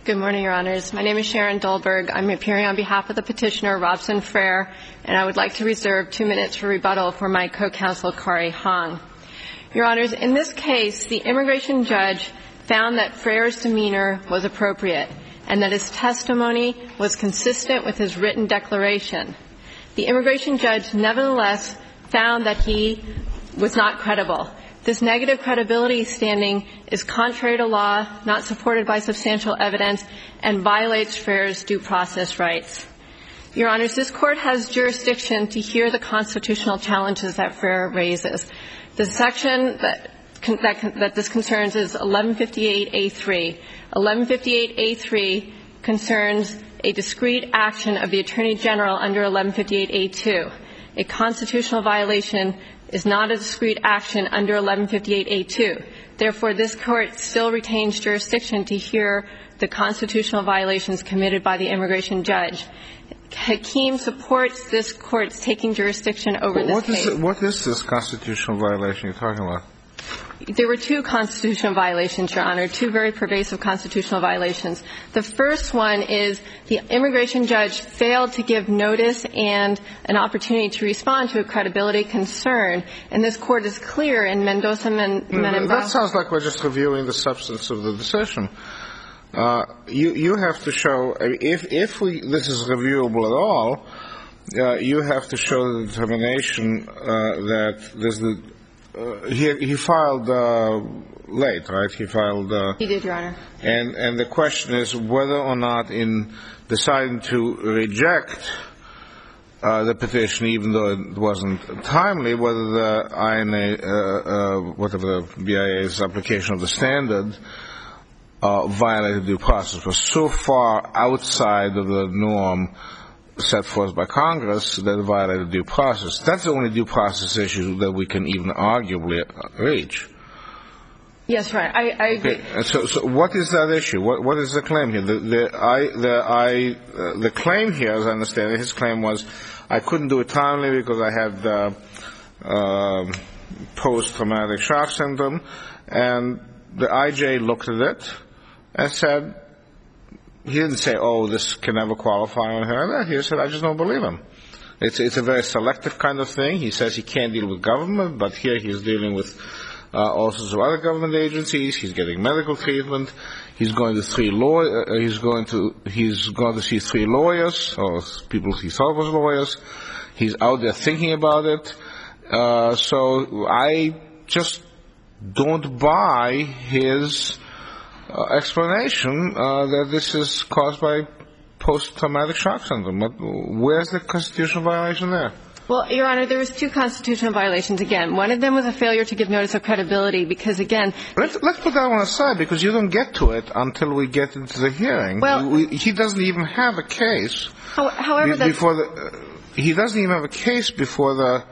Good morning, Your Honors. My name is Sharon Dolberg. I'm appearing on behalf of the petitioner, Robson Frere, and I would like to reserve 2 minutes for rebuttal for my co-counsel, Kari Hong. Your Honors, in this case, the immigration judge found that Frere's demeanor was appropriate and that his testimony was consistent with his written declaration. The immigration judge nevertheless found that he was not credible. This negative credibility standing is contrary to law, not supported by substantial evidence, and violates Frere's due process rights. Your Honors, this Court has jurisdiction to hear the constitutional challenges that Frere raises. The section that this concerns is 1158A3. 1158A3 concerns a discrete action of the Attorney General under 1158A2. A constitutional violation is not a discrete action under 1158A2. Therefore, this Court still retains jurisdiction to hear the constitutional violations committed by the immigration judge. Hakeem supports this Court's taking jurisdiction over this case. What is this constitutional violation you're talking about? There were 2 constitutional violations, Your Honor, 2 very pervasive constitutional violations. The first one is the immigration judge failed to give notice and an opportunity to respond to a credibility concern, and this Court is clear in Mendoza-Menembao. That sounds like we're just reviewing the substance of the decision. You have to show, if this is reviewable at all, you have to show the determination that there's he filed late, right? He did, Your Honor. And the question is whether or not in deciding to reject the petition, even though it wasn't timely, whether the INA, whatever the BIA's application of the standard, violated due process, was so far outside of the norm set forth by Congress that it violated due process. That's the only due process issue that we can even arguably reach. Yes, right. I agree. Okay. So what is that issue? What is the claim here? The claim here, as I understand it, his claim was, I couldn't do it timely because I had post-traumatic shock syndrome, and the IJ looked at it and said, he didn't say, oh, this can never qualify on her. He said, I just don't believe him. It's a very selective kind of thing. He says he can't deal with government, but here he's dealing with all sorts of other government agencies. He's getting medical treatment. He's going to see 3 lawyers, or people he thought was lawyers. He's out there thinking about it. So I just don't buy his explanation that this is caused by post-traumatic shock syndrome. Where's the constitutional violation there? Well, Your Honor, there was 2 constitutional violations. Again, one of them was a failure to give notice of credibility because, again... Let's put that one aside because you don't get to it until we get into the hearing. Well... He doesn't even have a case... However, he doesn't even have a case before the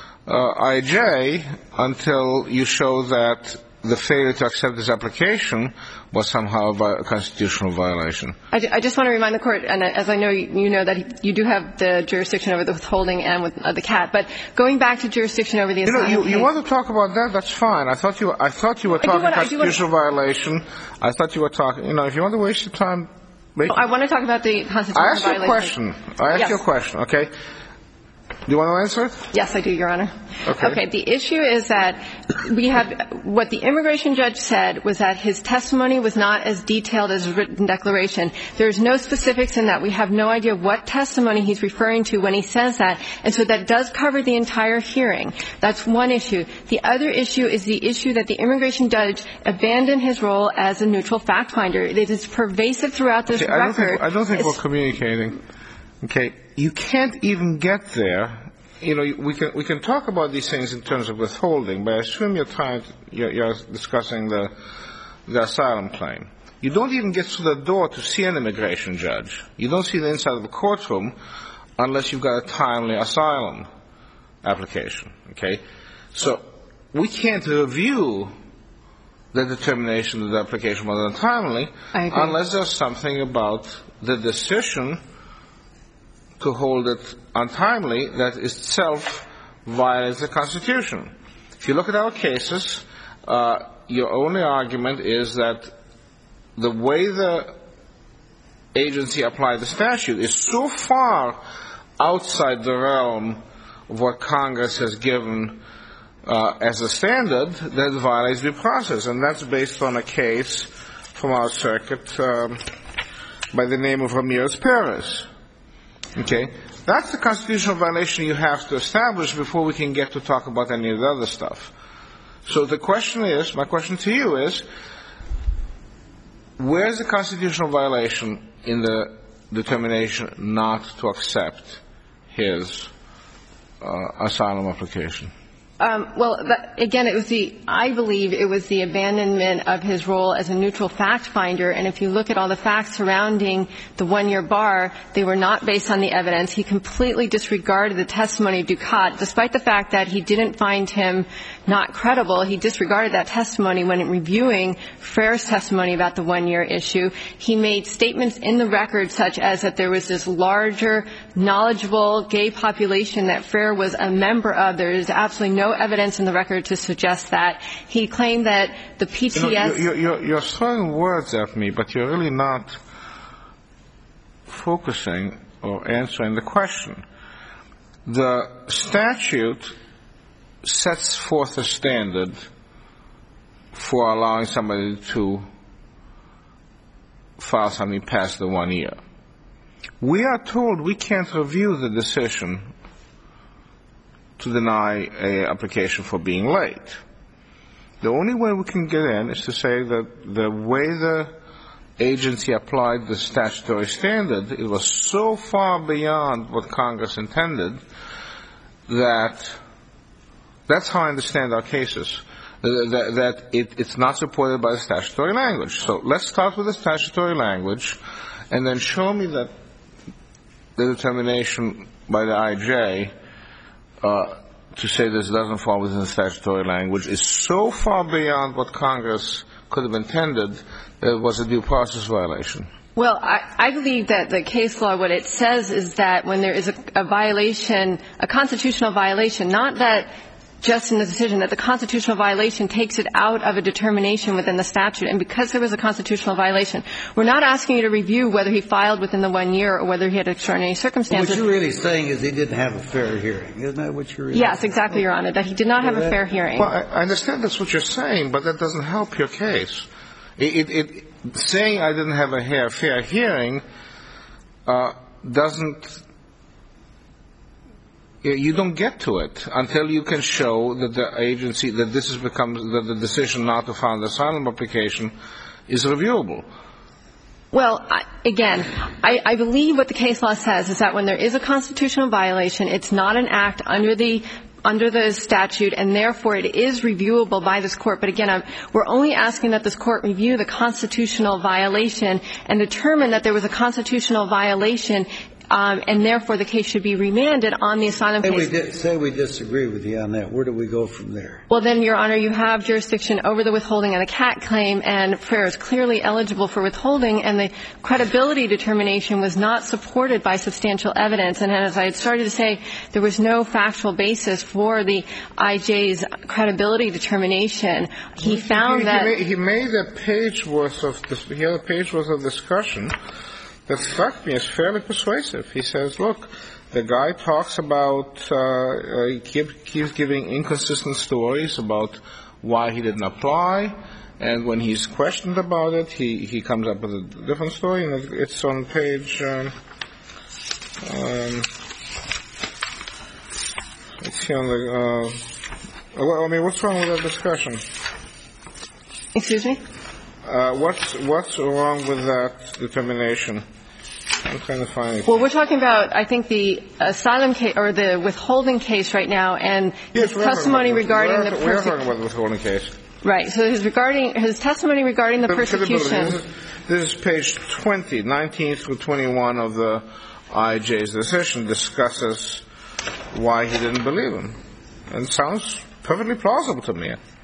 IJ until you show that the failure to accept this application was somehow a constitutional violation. I just want to remind the Court, and as I know you know, that you do have the jurisdiction over the withholding and with the CAT, but going back to jurisdiction over the asylum... You want to talk about that? That's fine. I thought you were talking constitutional violation. I thought you were talking... if you want to waste your time... I want to talk about the constitutional violation. I asked you a question, okay? Do you want to answer it? Yes, I do, Your Honor. Okay. The issue is that we have what the immigration judge said was that his testimony was not as detailed as a written declaration. There's no specifics in that. We have no idea what testimony he's referring to when he says that. And so that does cover the entire hearing. That's one issue. The other issue is the issue that the immigration judge abandoned his role as a neutral fact finder. It is pervasive throughout this record. I don't think we're communicating. Okay, you can't even get there. We can talk about these things in terms of withholding, but I assume you're discussing the asylum claim. You don't even get to the door to see an immigration judge. You don't see the inside of the courtroom unless you've got a timely asylum application. Okay, so we can't review the determination that the application was untimely unless there's something about the decision to hold it untimely that itself violates the Constitution. If you look at our cases, your only argument is that the way the agency applied the statute is so far outside the realm of what Congress has given as a standard that it violates due process. And that's based on a case from our circuit by the name of Ramirez-Perez. Okay? That's the constitutional violation you have to establish before we can get to talk about any of the other stuff. So the question is, my question to you is, where's the constitutional violation in the determination not to accept his asylum application? Well, again, I believe it was the abandonment of his role as a neutral fact finder. And if you look at all the facts surrounding the 1-year bar, they were not based on the evidence. He completely disregarded the testimony of Ducat. Despite the fact that he didn't find him not credible, he disregarded that testimony when reviewing Frere's testimony about the 1-year issue. He made statements in the record such as that there was this larger, knowledgeable gay population that Frere was a member of. There is absolutely no evidence in the record to suggest that. He claimed that the PTS... You're throwing words at me, but you're really not focusing or answering the question. The statute sets forth a standard for allowing somebody to file something past the 1 year. We are told we can't review the decision to deny an application for being late. The only way we can get in is to say that the way the agency applied the statutory standard, it was so far beyond what Congress intended that that's how I understand our cases, that it's not supported by the statutory language. So let's start with the statutory language and then show me that the determination by the IJ to say this doesn't fall within the statutory language is so far beyond what Congress could have intended that it was a due process violation. Well, I believe that the case law, what it says is that when there is a violation, a constitutional violation, not that just in the decision, that the constitutional violation takes it out of a determination within the statute. And because there was a constitutional violation, we're not asking you to review whether he filed within the 1 year or whether he had extraordinary circumstances. What you're really saying is he didn't have a fair hearing. Isn't that what you're really saying? Yes, exactly, Your Honor, that he did not have a fair hearing. Well, I understand that's what you're saying, but that doesn't help your case. Saying I didn't have a fair hearing doesn't... You don't get to it until you can show that the agency, that that the decision not to file the asylum application is reviewable. Well, again, I believe what the case law says is that when there is a constitutional violation, it's not an act under the statute, and therefore it is reviewable by this court. But again, we're only asking that this court review the constitutional violation and determine that there was a constitutional violation, and therefore the case should be remanded on the asylum case. Say we disagree with you on that. Where do we go from there? Well, then, Your Honor, you have jurisdiction over the withholding and the CAT claim, and Frere is clearly eligible for withholding, and the credibility determination was not supported by substantial evidence. And as I had started to say, there was no factual basis for the IJ's credibility determination. He found that... He made a page worth of discussion that struck me as fairly persuasive. He says, look, the guy talks about, he keeps giving inconsistent stories about why he didn't apply, and when he's questioned about it, he comes up with a different story, and it's on page, let's see on the, what's wrong with that discussion? Excuse me? What's wrong with that determination? I'm trying to find it. Well, we're talking about, I think, the asylum case or the withholding case right now, and his testimony regarding the persecution. We're talking about the withholding case. Right. So his testimony regarding the persecution. This is page 20, 19 through 21 of the IJ's decision discusses why he didn't believe him. And it sounds perfectly plausible to me.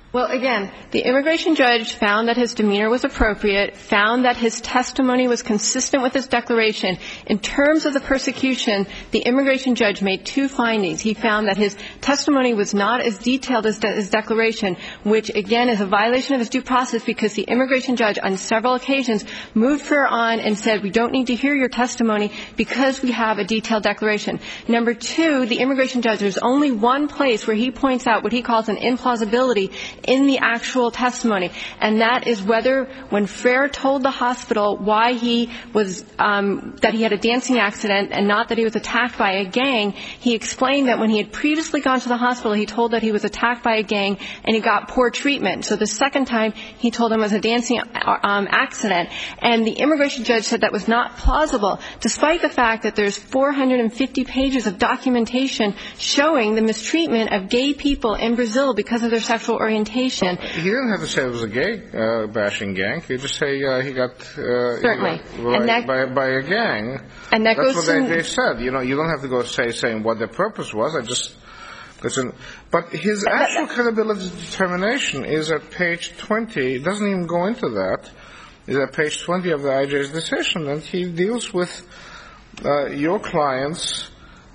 Well, again, the immigration judge found that his demeanor was appropriate, found that his testimony was consistent with his declaration. In terms of the persecution, the immigration judge made two findings. He found that his testimony was not as detailed as his declaration, which, again, is a violation of his due process because the immigration judge on several occasions moved Freire on and said, we don't need to hear your testimony because we have a detailed declaration. Number two, the immigration judge, there's only one place where he points out what he calls an implausibility in the actual testimony, and that is whether when Freire told the hospital why he was that he had a dancing accident and not that he was attacked by a gang, he explained that when he had previously gone to the hospital, he told that he was attacked by a gang and he got poor treatment. So the second time he told him it was a dancing accident, and the immigration judge said that was not plausible, despite the fact that there's 450 pages of documentation showing the mistreatment of gay people in Brazil because of their sexual orientation. He didn't have to say it was a gay bashing gang. He just say he got certainly by a gang. And that that's goes what they said. You know, you don't have to go saying what their purpose was. I just listen. But his actual credibility determination is at page 20. It doesn't even go into that. It's at page 20 of the IJ's decision, and he deals with your client's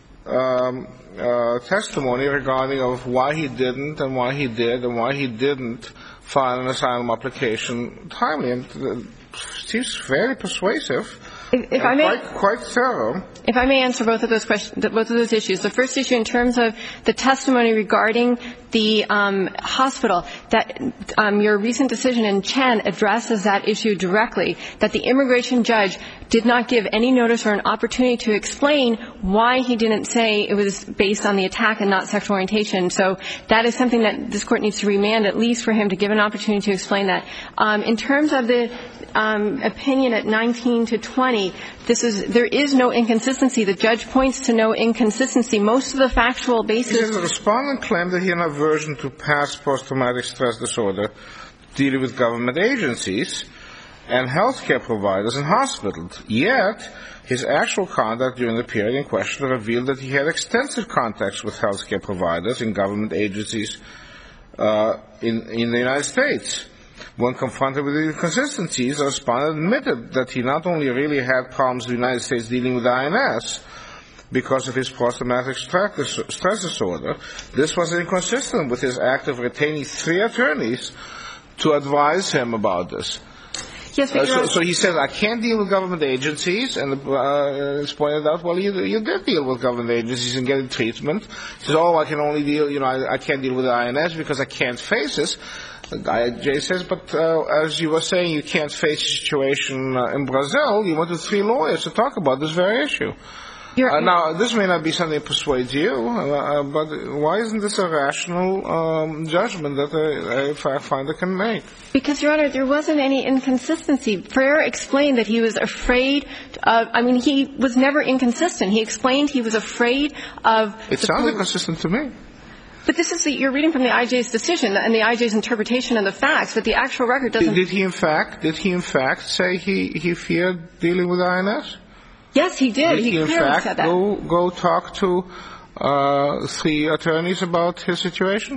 testimony regarding of why he didn't and why he did and why he didn't file an asylum application timely, and seems very persuasive. If I may, quite thorough. If I may answer both of those questions, both of those issues. The first issue in terms of the testimony regarding the hospital, that your recent decision in Chen addresses that issue directly, that the immigration judge did not give any notice or an opportunity to explain why he didn't say it was based on the attack and not sexual orientation. So that is something that this court needs to remand, at least for him to give an opportunity to explain that. In terms of the opinion at 19 to 20, there is no inconsistency. The judge points to no inconsistency. Most of the factual basis. The respondent claimed that he had an aversion to past post-traumatic stress disorder dealing with government agencies and healthcare providers and hospitals. Yet, his actual conduct during the period in question revealed that he had extensive contacts with healthcare providers and government agencies in the United States. When confronted with the inconsistencies, the respondent admitted that he not only really had problems in the United States dealing with INS because of his post-traumatic stress disorder, this was inconsistent with his act of retaining 3 attorneys to advise him about this. Yes, so he said, I can't deal with government agencies, and it's pointed out, well, you did deal with government agencies and getting treatment. He said, I can only deal, I can't deal with the INS because I can't face this. Jay says, but as you were saying, you can't face a situation in Brazil. You wanted 3 lawyers to talk about this very issue. Now, this may not be something that persuades you, but why isn't this a rational judgment that a fact finder can make? Because, Your Honor, there wasn't any inconsistency. Freire explained that he was afraid of, he was never inconsistent. He explained he was afraid of... It sounds inconsistent to me. But this is you're reading from the IJ's decision and the IJ's interpretation of the facts, but the actual record doesn't... Did he in fact say he feared dealing with INS? Yes, he did. Did he in fact said that. Go talk to 3 attorneys about his situation?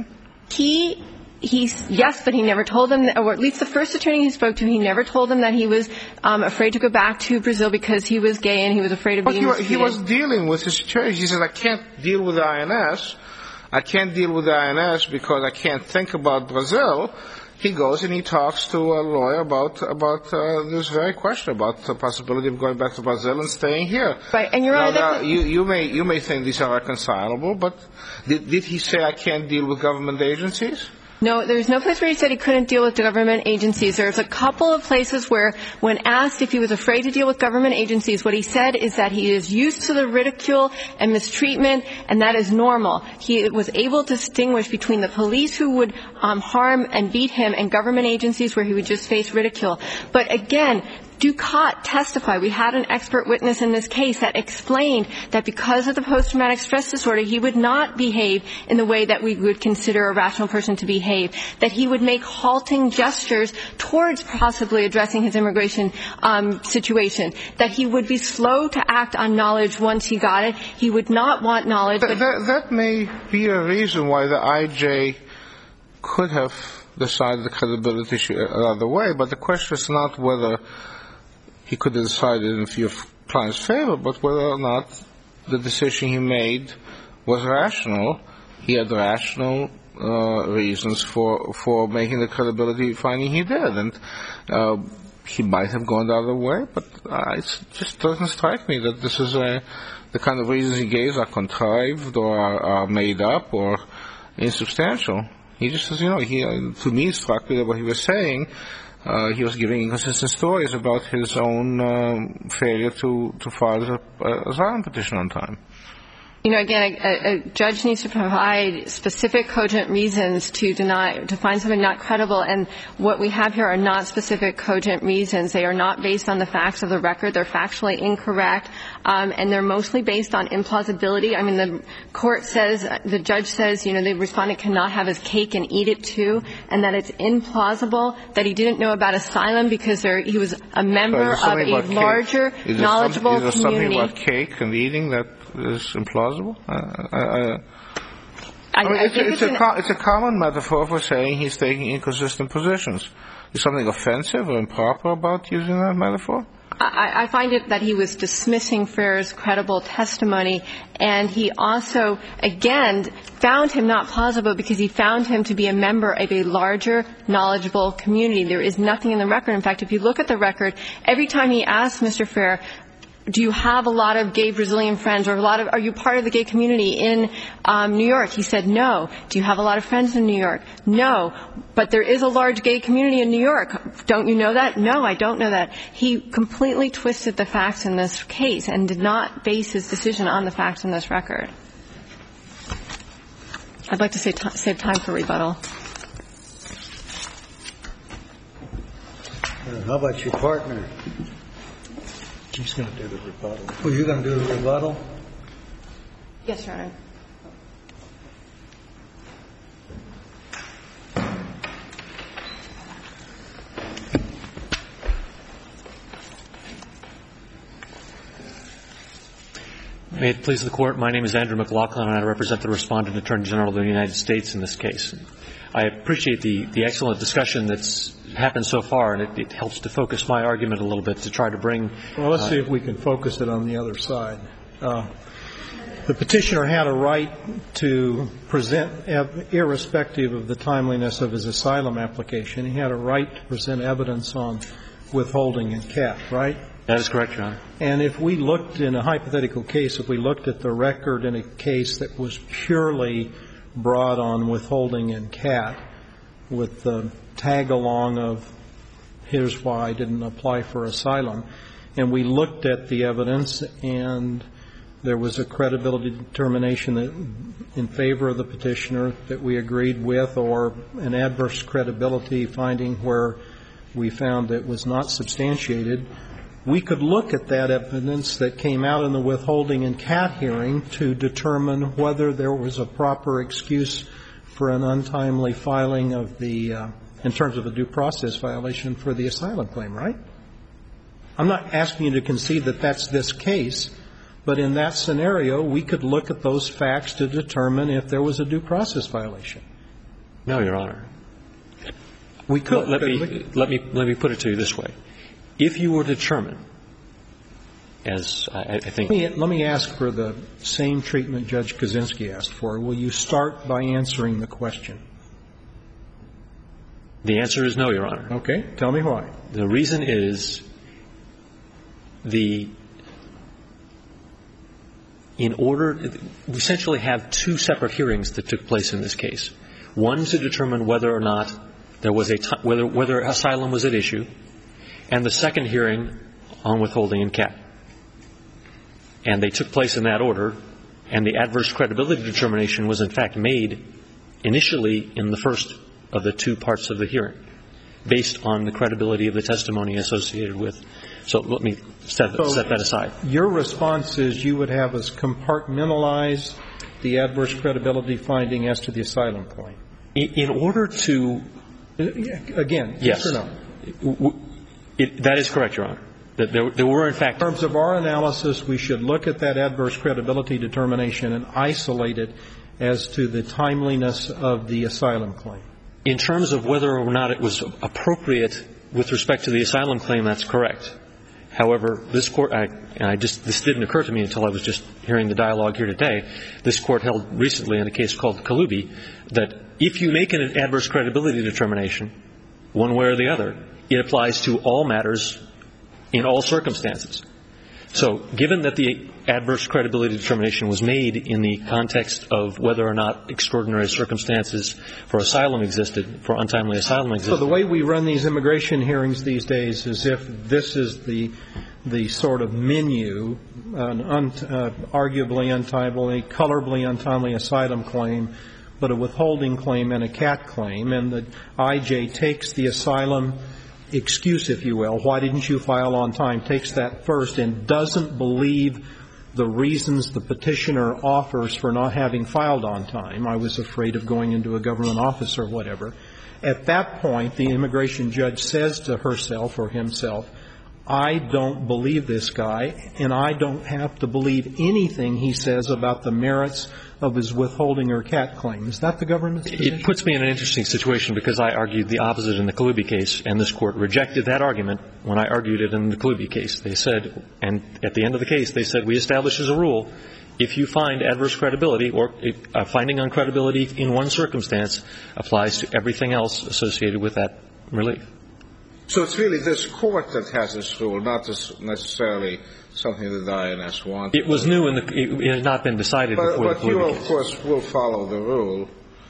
Yes, but he never told them, or at least the first attorney he spoke to, he never told them that he was afraid to go back to Brazil because he was gay and he was afraid of being mistreated. He was dealing with his situation. He said, I can't deal with INS. I can't deal with INS because I can't think about Brazil. He goes and he talks to a lawyer about this very question, about the possibility of going back to Brazil and staying here. Right, and Your Honor, you may think these are reconcilable, but did he say I can't deal with government agencies? No, there's no place where he said he couldn't deal with the government agencies. There's a couple of places where, when asked if he was afraid to deal with government agencies, what he said is that he is used to the ridicule and mistreatment, and that is normal. He was able to distinguish between the police who would harm and beat him and government agencies where he would just face ridicule. But again, Ducat testified. We had an expert witness in this case that explained that because of the post-traumatic stress disorder, he would not behave in the way that we would consider a rational person to behave, that he would make halting gestures towards possibly addressing his immigration situation, that he would be slow to act on knowledge once he got it. He would not want knowledge. That may be a reason why the IJ could have decide the credibility issue another way, but the question is not whether he could have decided in your client's favor, but whether or not the decision he made was rational. He had rational reasons for making the credibility finding he did, and he might have gone the other way, but it just doesn't strike me that this is the kind of reasons he gave are contrived or are made up or insubstantial. He just says, to me, it struck me that what he was saying, he was giving inconsistent stories about his own failure to file his asylum petition on time. Again, a judge needs to provide specific, cogent reasons to find something not credible, and what we have here are not specific, cogent reasons. They are not based on the facts of the record. They're factually incorrect, and they're mostly based on implausibility. I mean, the judge says, the respondent cannot have his cake and eat it too, and that it's implausible that he didn't know about asylum because he was a member of a larger, knowledgeable community. Is there something about cake and eating that is implausible? It's a common metaphor for saying he's taking inconsistent positions. Is something offensive or improper about using that metaphor? I find it that he was dismissing Frere's credible testimony, and he also, again, found him not plausible because he found him to be a member of a larger, knowledgeable community. There is nothing in the record. In fact, if you look at the record, every time he asked Mr. Frere, do you have a lot of gay Brazilian friends, or are you part of the gay community in New York? He said no. Do you have a lot of friends in New York? No. But there is a large gay community in New York. Don't you know that? No, I don't know that. He completely twisted the facts in this case and did not base his decision on the facts in this record. I'd like to save time for rebuttal. How about your partner? She's going to do the rebuttal. Were you going to do the rebuttal? Yes, Your Honor. May it please the Court, my name is Andrew McLaughlin, and I represent the Respondent Attorney General of the United States in this case. I appreciate the excellent discussion that's happened so far, and it helps to focus my argument a little bit to try to bring... Well, let's see if we can focus it on the other side. The petitioner had a right to present, irrespective of the timeliness of his asylum application, he had a right to present evidence on withholding and CAT, right? That is correct, Your Honor. And if we looked in a hypothetical case, if we looked at the record in a case that was purely brought on withholding and CAT, with the tag-along of here's why I didn't apply for asylum, and we looked at the evidence and there was a credibility determination that in favor of the petitioner that we agreed with, or an adverse credibility finding where we found that it was not substantiated, we could look at that evidence that came out in the withholding and CAT hearing to determine whether there was a proper excuse for an untimely filing of the, in terms of a due process violation for the asylum claim, right? I'm not asking you to concede that that's this case, but in that scenario, we could look at those facts to determine if there was a due process violation. No, Your Honor. We could. Let me put it to you this way. If you were determined, as I think... Let me ask for the same treatment Judge Kaczynski asked for. Will you start by answering the question? The answer is no, Your Honor. Okay. Tell me why. The reason is we essentially have two separate hearings that took place in this case. One to determine whether or not there was whether asylum was at issue, and the second hearing on withholding and CAT. And they took place in that order, and the adverse credibility determination was in fact made initially in the first of the two parts of the hearing, based on the credibility of the testimony associated with. So let me set that aside. Your response is you would have us compartmentalize the adverse credibility finding as to the asylum claim. In order to... Again, yes or no? That is correct, Your Honor. That there were, in fact... In terms of our analysis, we should look at that adverse credibility determination and isolate it as to the timeliness of the asylum claim. In terms of whether or not it was appropriate with respect to the asylum claim, that's correct. However, this Court, this didn't occur to me until I was just hearing the dialogue here today. This Court held recently in a case called Kaloubi that if you make an adverse credibility determination, one way or the other, it applies to all matters in all circumstances. So given that the adverse credibility determination was made in the context of whether or not extraordinary circumstances for asylum existed, for untimely asylum existed. So the way we run these immigration hearings these days is if this is the sort of menu, an arguably untimely, colorably untimely asylum claim, but a withholding claim and a CAT claim, and the IJ takes the asylum excuse, if you will, why didn't you file on time, takes that first and doesn't believe the reasons the petitioner offers for not having filed on time. I was afraid of going into a government office or whatever. At that point, the immigration judge says to herself or himself, I don't believe this guy, and I don't have to believe anything he says about the merits of his withholding or CAT claim. Is that the government's position? It puts me in an interesting situation because I argued the opposite in the Kaloubi case, and this Court rejected that argument when I argued it in the Kaloubi case. They said, and at the end of the case, they said, we establish as a rule, if you find adverse credibility or finding on credibility in one circumstance applies to everything else associated with that relief. So it's really this Court that has this rule, not necessarily something that the INS wants. It was new and it had not been decided before the Kaloubi case. But you, of course, will follow the rule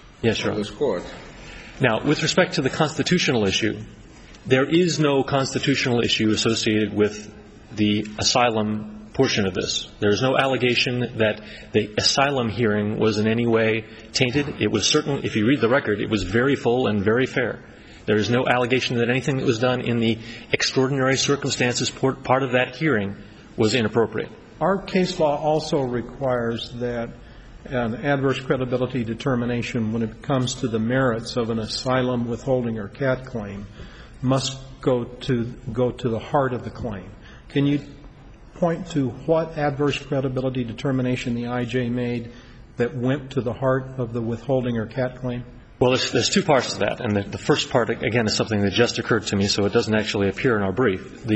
of this Court. Now, with respect to the constitutional issue, there is no constitutional issue associated with the asylum portion of this. There is no allegation that the asylum hearing was in any way tainted. It was certainly, if you read the record, it was very full and very fair. There is no allegation that anything that was done in the extraordinary circumstances part of that hearing was inappropriate. Our case law also requires that an adverse credibility determination when it comes to the merits of an asylum withholding or CAT claim must go to the heart of the claim. Can you point to what adverse credibility determination the IJ made that went to the heart of the withholding or CAT claim? Well, there's two parts to that. And the first part, again, is something that just occurred to me, so it doesn't actually appear in our brief.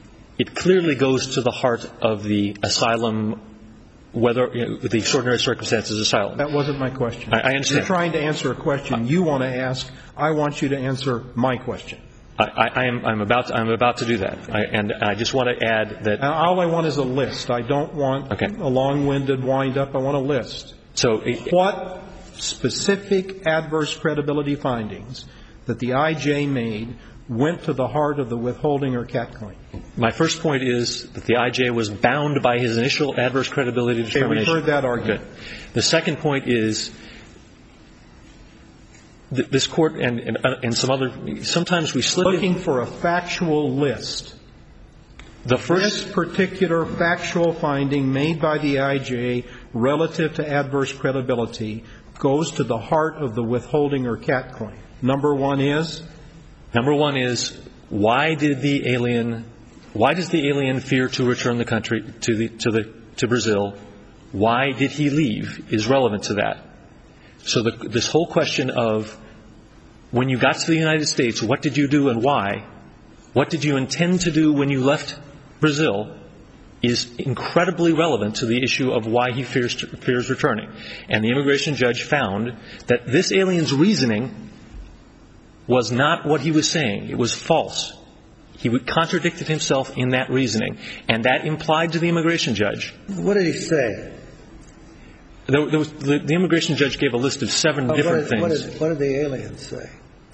It clearly goes to the heart of the asylum, whether with the extraordinary circumstances asylum. That wasn't my question. I understand. You're trying to answer a question you want to ask. I want you to answer my question. I'm about to do that. And I just want to add that. All I want is a list. I don't want a long-winded wind-up. I want a list. So what specific adverse credibility findings that the IJ made went to the heart of the withholding or CAT claim? My first point is that the IJ was bound by his initial adverse credibility determination. Okay, we've heard that argument. Good. The second point is this Court and some other, sometimes we slip in. Looking for a factual list. This particular factual finding made by the IJ relative to adverse credibility goes to the heart of the withholding or CAT claim. Number one is, why does the alien fear to return the country to Brazil? Why did he leave is relevant to that. So this whole question of when you got to the United States, what did you do and why? What did you intend to do when you left Brazil is incredibly relevant to the issue of why he fears returning. And the immigration judge found that this alien's reasoning was not what he was saying. It was false. He contradicted himself in that reasoning. And that implied to the immigration judge. What did he say? The immigration judge gave a list of 7 different things. What did the alien say?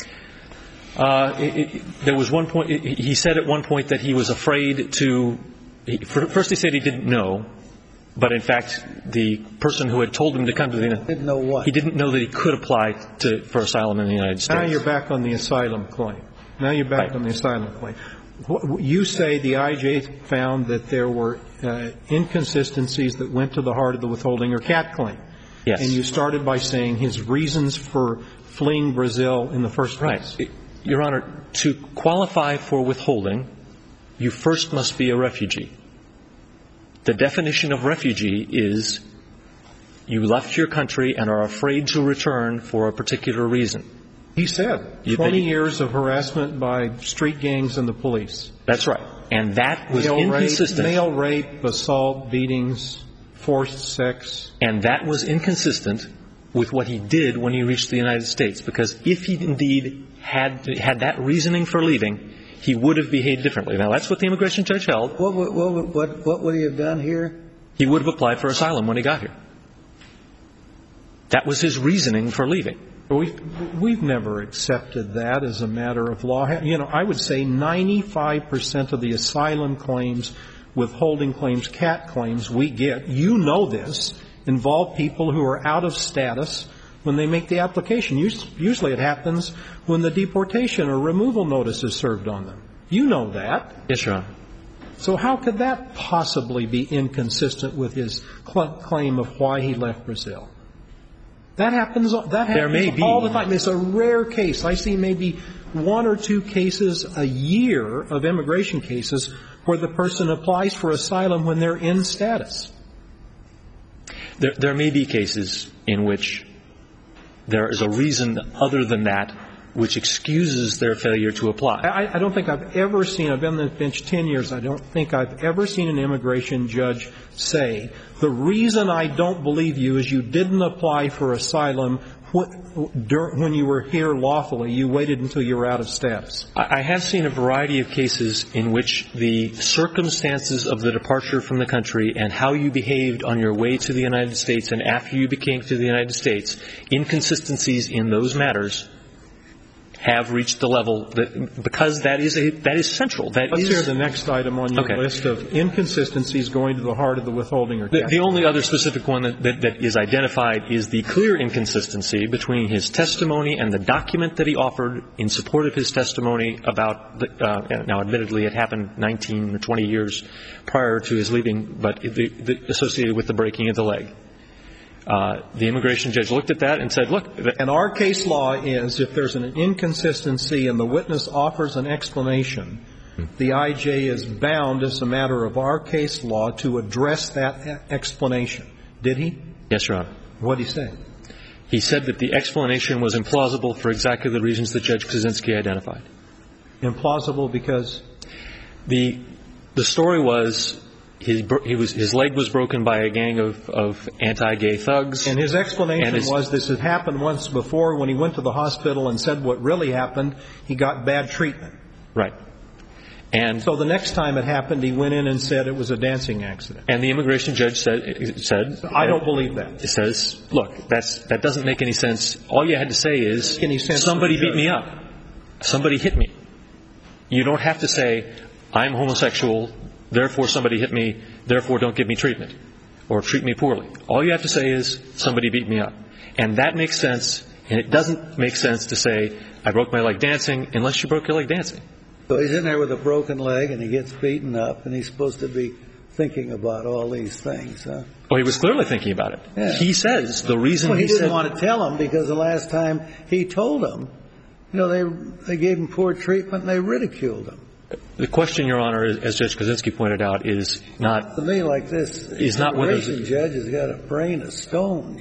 There was one point, he said at one point that he was afraid to, first he said he didn't know, but in fact the person who had told him to come to the United States. Didn't know what? He didn't know that he could apply for asylum in the United States. Now you're back on the asylum claim. You say the IJ found that there were inconsistencies that went to the heart of the withholding or CAT claim. Yes. And you started by saying his reasons for fleeing Brazil in the first place. Right. Your Honor, to qualify for withholding, you first must be a refugee. The definition of refugee is you left your country and are afraid to return for a particular reason. He said 20 years of harassment by street gangs and the police. That's right. And that was inconsistent. Male rape, assault, beatings, forced sex. And that was inconsistent with what he did when he reached the United States, because if he indeed had that reasoning for leaving, he would have behaved differently. Now, that's what the immigration judge held. What would he have done here? He would have applied for asylum when he got here. That was his reasoning for leaving. We've never accepted that as a matter of law. You know, I would say 95% of the asylum claims, withholding claims, CAT claims we get, you know this, involve people who are out of status when they make the application. Usually it happens when the deportation or removal notice is served on them. You know that. Yes, Your Honor. So how could that possibly be inconsistent with his claim of why he left Brazil? That happens all the time. It's a rare case. I see maybe 1 or 2 cases a year of immigration cases where the person applies for asylum when they're in status. There may be cases in which there is a reason other than that which excuses their failure to apply. I don't think I've ever seen, I've been on the bench 10 years, I don't think I've ever seen an immigration judge say, the reason I don't believe you is you didn't apply for asylum when you were here lawfully. You waited until you were out of status. I have seen a variety of cases in which the circumstances of the departure from the country and how you behaved on your way to the United States and after you came to the United States, inconsistencies in those matters have reached the level that, because that is central. Let's hear the next item on your list of inconsistencies going to the heart of the withholding or CAT. The only other specific one that is identified is the clear inconsistency between his testimony and the document that he offered in support of his testimony about, now admittedly it happened 19 or 20 years prior to his leaving, but associated with the breaking of the leg. The immigration judge looked at that and said, look. And our case law is if there's an inconsistency and the witness offers an explanation, the I.J. is bound as a matter of our case law to address that explanation. Did he? Yes, Your Honor. What did he say? He said that the explanation was implausible for exactly the reasons that Judge Kaczynski identified. Implausible because? The story was his leg was broken by a gang of anti-gay thugs. And his explanation was this had happened once before when he went to the hospital and said what really happened, he got bad treatment. Right. And so the next time it happened, he went in and said it was a dancing accident. And the immigration judge said I don't believe that. It says, look, that doesn't make any sense. All you had to say is somebody beat me up. Somebody hit me. You don't have to say I'm homosexual, therefore somebody hit me, therefore don't give me treatment or treat me poorly. All you have to say is somebody beat me up. And that makes sense, and it doesn't make sense to say I broke my leg dancing unless you broke your leg dancing. So he's in there with a broken leg and he gets beaten up and he's supposed to be thinking about all these things, huh? Oh, he was clearly thinking about it. Yeah. He says the reason he didn't want to tell him because the last time he told him, they gave him poor treatment and they ridiculed him. The question, Your Honor, as Judge Kaczynski pointed out, is not. To me, like this, is not whether the judge has got a brain of stone,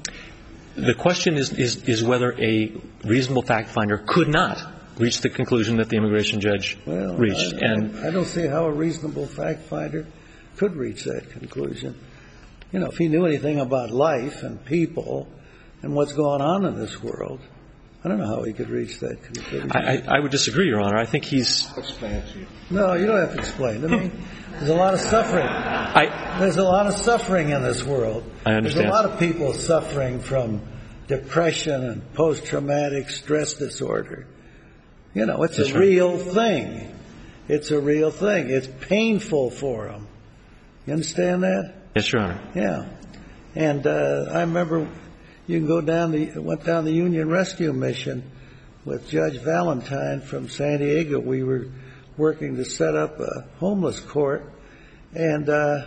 The question is whether a reasonable fact finder could not reach the conclusion that the immigration judge reached. I don't see how a reasonable fact finder could reach that conclusion. If he knew anything about life and people and what's going on in this world, I don't know how he could reach that conclusion. I would disagree, Your Honor. I think he's. Explain it to you. No, you don't have to explain to me. There's a lot of suffering. There's a lot of suffering in this world. I understand. There's a lot of people suffering from depression and post-traumatic stress disorder. It's a real thing. It's a real thing. It's painful for them. You understand that? Yes, Your Honor. Yeah. And I remember you can went down the Union Rescue Mission with Judge Valentine from San Diego. We were working to set up a homeless court, and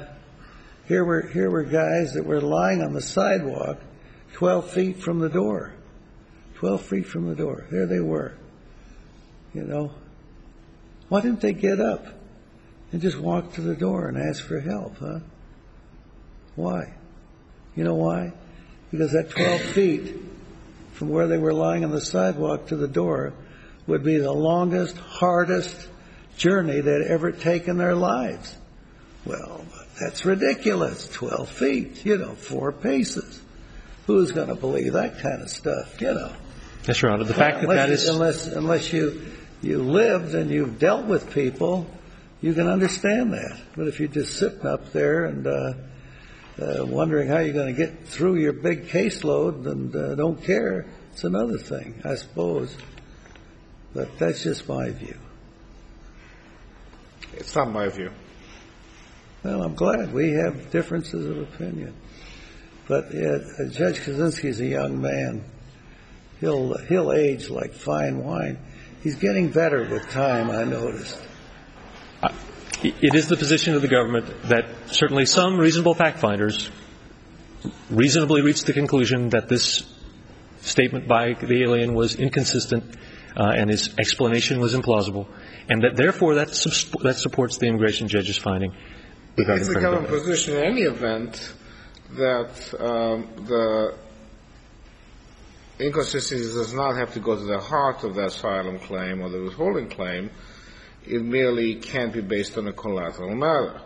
here were guys that were lying on the sidewalk 12 feet from the door. 12 feet from the door. There they were. Why didn't they get up and just walk to the door and ask for help, huh? Why? You know why? Because that 12 feet from where they were lying on the sidewalk to the door would be the longest, hardest journey they'd ever take in their lives. Well, that's ridiculous. 12 feet, 4 paces. Who's going to believe that kind of stuff, Yes, Your Honor. The fact that is... Unless you lived and you've dealt with people, you can understand that. But if you're just sitting up there and wondering how you're going to get through your big caseload and don't care, it's another thing, I suppose. But that's just my view. It's not my view. Well, I'm glad we have differences of opinion. But Judge Kaczynski's a young man. He'll age like fine wine. He's getting better with time, I noticed. It is the position of the government that certainly some reasonable fact finders reasonably reached the conclusion that this statement by the alien was inconsistent and his explanation was implausible, and that therefore that supports the immigration judge's finding. It's the government position in any event that the inconsistency does not have to go to the heart of the asylum claim or the withholding claim. It merely can't be based on a collateral matter,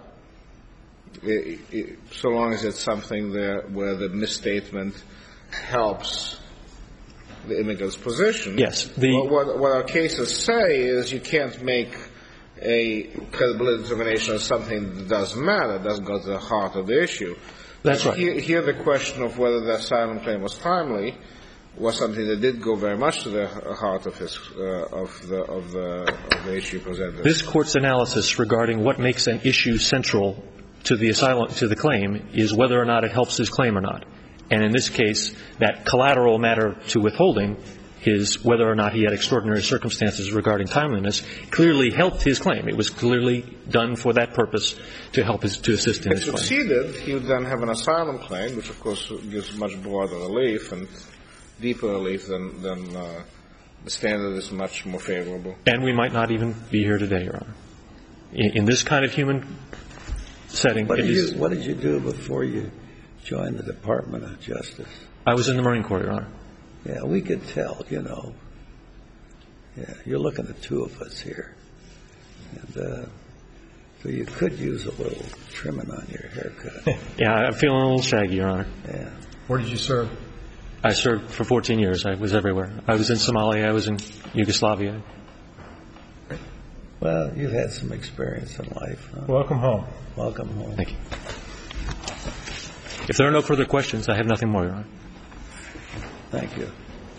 so long as it's something where the misstatement helps the immigrant's position. Yes. What our cases say is you can't make a credibility determination of something that doesn't matter, doesn't go to the heart of the issue. That's right. Here the question of whether the asylum claim was timely was something that did go very much to the heart of the issue presented. This Court's analysis regarding what makes an issue central to the claim is whether or not it helps his claim or not. And in this case, that collateral matter to withholding is whether or not he had extraordinary circumstances regarding timeliness clearly helped his claim. It was clearly done for that purpose to assist in his claim. If succeeded, he would then have an asylum claim, which of course gives much broader relief and deeper relief than the standard is much more favorable. And we might not even be here today, Your Honor. In this kind of human setting, what did you do before you joined the Department of Justice? I was in the Marine Corps, Your Honor. Yeah, we could tell, Yeah, you're looking at two of us here. And so you could use a little trimming on your haircut. Yeah, I'm feeling a little shaggy, Your Honor. Yeah. Where did you serve? I served for 14 years. I was everywhere. I was in Somalia. I was in Yugoslavia. Well, you've had some experience in life. Huh? Welcome home. Welcome home. Thank you. If there are no further questions, I have nothing more, Your Honor. Thank you.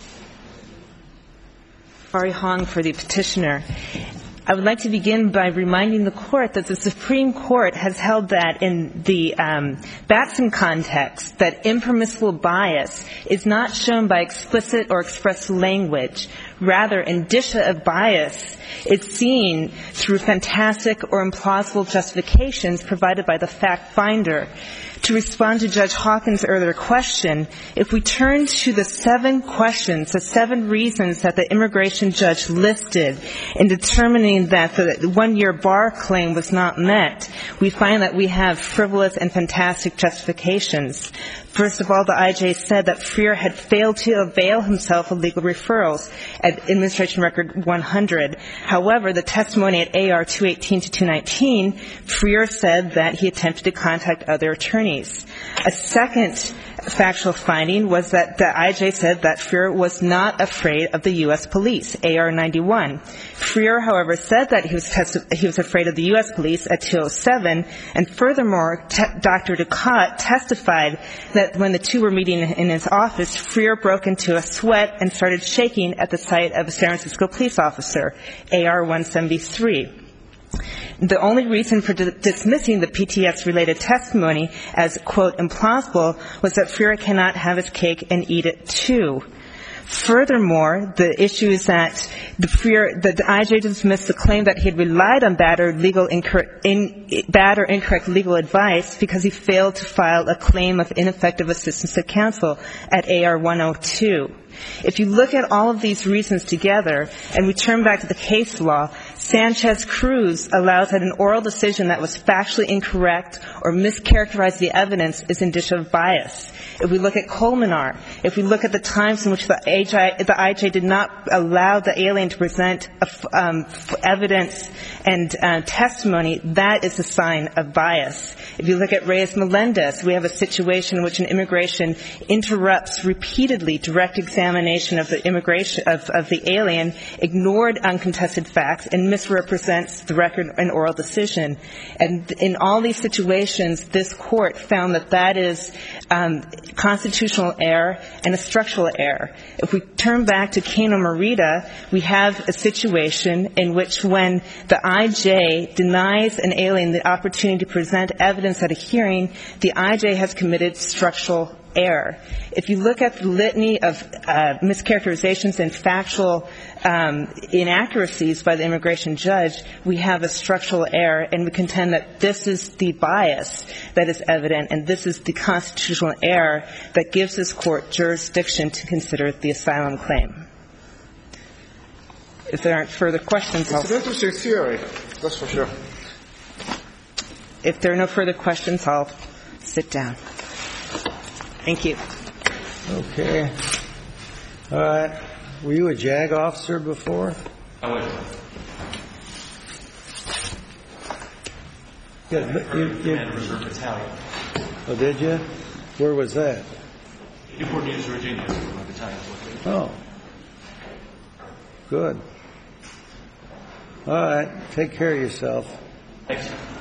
Kari Hong for the petitioner. I would like to begin by reminding the Court that the Supreme Court has held that in the Batson context, that impermissible bias is not shown by explicit or express language. Rather, indicia of bias is seen through fantastic or implausible justifications provided by the fact finder. To respond to Judge Hawkins' earlier question, if we turn to the 7 questions, the 7 reasons that the immigration judge listed in determining that the one-year bar claim was not met, we find that we have frivolous and fantastic justifications. First of all, the IJ said that Freer had failed to avail himself of legal referrals at Administration Record 100. However, the testimony at AR 218 to 219, Freer said that he attempted to contact other attorneys. A second factual finding was that the IJ said that Freer was not afraid of the U.S. police, AR 91. Freer, however, said that he was afraid of the U.S. police at 207, and furthermore, Dr. Ducat testified that when the two were meeting in his office, Freer broke into a sweat and started shaking at the sight of a San Francisco police officer, AR 173. The only reason for dismissing the PTS-related testimony as, quote, implausible was that Freer cannot have his cake and eat it too. Furthermore, the issue is that the IJ dismissed the claim that he had relied on bad or incorrect legal advice because he failed to file a claim of ineffective assistance to counsel at AR 102. If you look at all of these reasons together, and we turn back to the case law, Sanchez-Cruz allows that an oral decision that was factually incorrect or mischaracterized the evidence is indicia of bias. If we look at Colmenar, if we look at the times in which the IJ did not allow the alien to present evidence and testimony, that is a sign of bias. If you look at Reyes-Melendez, we have a situation in which an immigration interrupts repeatedly direct examination of the immigration of the alien, ignored uncontested facts, and misrepresents the record and oral decision. And in all these situations, this court found that that is constitutional error and a structural error. If we turn back to Kano Morita, we have a situation in which when the IJ denies an alien the opportunity to present evidence at a hearing, the IJ has committed structural error. If you look at the litany of mischaracterizations and factual inaccuracies by the immigration judge, we have a structural error, and we contend that this is the bias that is evident, and this is the constitutional error that gives this court jurisdiction to consider the asylum claim. If there aren't further questions, It's an interesting theory, that's for sure. If there are no further questions, I'll sit down. Thank you. Okay. All right. Were you a JAG officer before? I was. Yeah, Reserve Battalion. Oh, did you? Where was that? Newport News, Virginia, my battalion. Oh. Good. All right. Take care of yourself. Thanks.